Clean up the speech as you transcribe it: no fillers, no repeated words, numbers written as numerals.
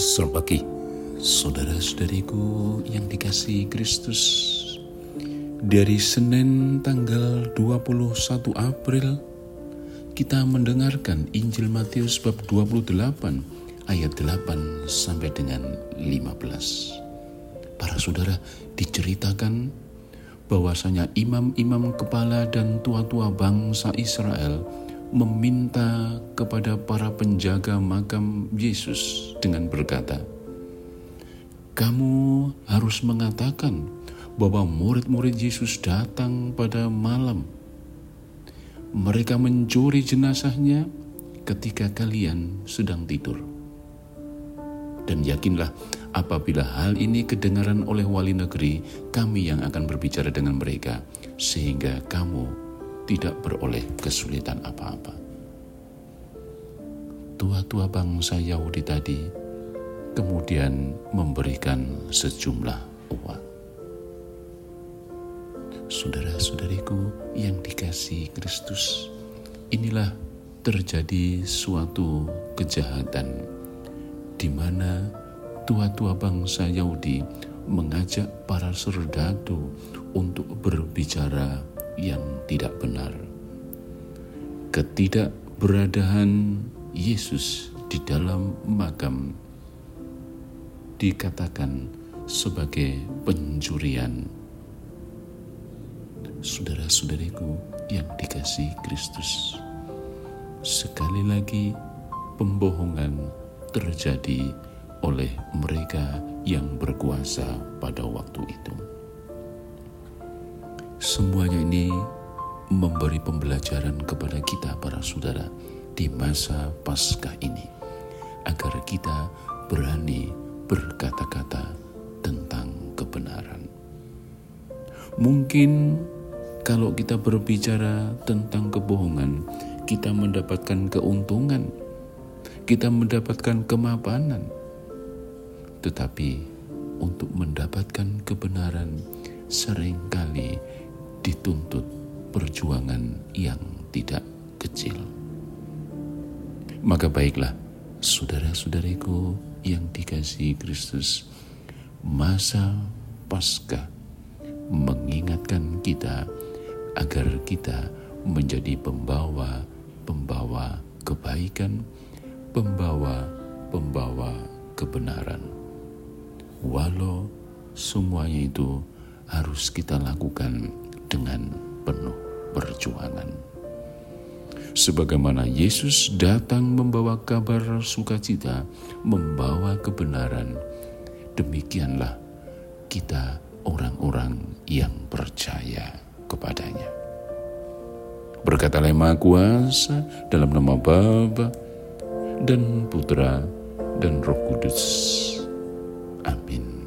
Selamat pagi, saudara-saudariku yang dikasihi Kristus. Dari Senin tanggal 21 April, kita mendengarkan Injil Matius bab 28 ayat 8 sampai dengan 15. Para saudara, diceritakan bahwasanya imam-imam kepala dan tua-tua bangsa Israel meminta kepada para penjaga makam Yesus dengan berkata, "Kamu harus mengatakan bahwa murid-murid Yesus datang pada malam. Mereka mencuri jenazahnya ketika kalian sedang tidur. Dan yakinlah apabila hal ini kedengaran oleh wali negeri, kami yang akan berbicara dengan mereka, sehingga kamu tidak beroleh kesulitan apa-apa." Tua-tua bangsa Yahudi tadi kemudian memberikan sejumlah uang. Saudara-saudariku yang dikasihi Kristus, inilah terjadi suatu kejahatan di mana tua-tua bangsa Yahudi mengajak para serdadu untuk berbicara yang tidak benar. Ketidakberadaan Yesus di dalam makam dikatakan sebagai pencurian. Saudara-saudariku yang dikasihi Kristus, sekali lagi pembohongan terjadi oleh mereka yang berkuasa pada waktu itu. Semuanya ini memberi pembelajaran kepada kita para saudara di masa Paskah ini, agar kita berani berkata-kata tentang kebenaran. Mungkin kalau kita berbicara tentang kebohongan, kita mendapatkan keuntungan, kita mendapatkan kemapanan. Tetapi untuk mendapatkan kebenaran seringkali dituntut perjuangan yang tidak kecil. Maka baiklah, saudara-saudariku yang dikasihi Kristus, masa Paskah mengingatkan kita agar kita menjadi pembawa kebaikan, pembawa kebenaran. Walau semuanya itu harus kita lakukan dengan penuh perjuangan. Sebagaimana Yesus datang membawa kabar sukacita, membawa kebenaran, demikianlah kita orang-orang yang percaya kepadanya. Berkatalah Yang Maha Kuasa dalam nama Bapa dan Putra dan Roh Kudus. Amin.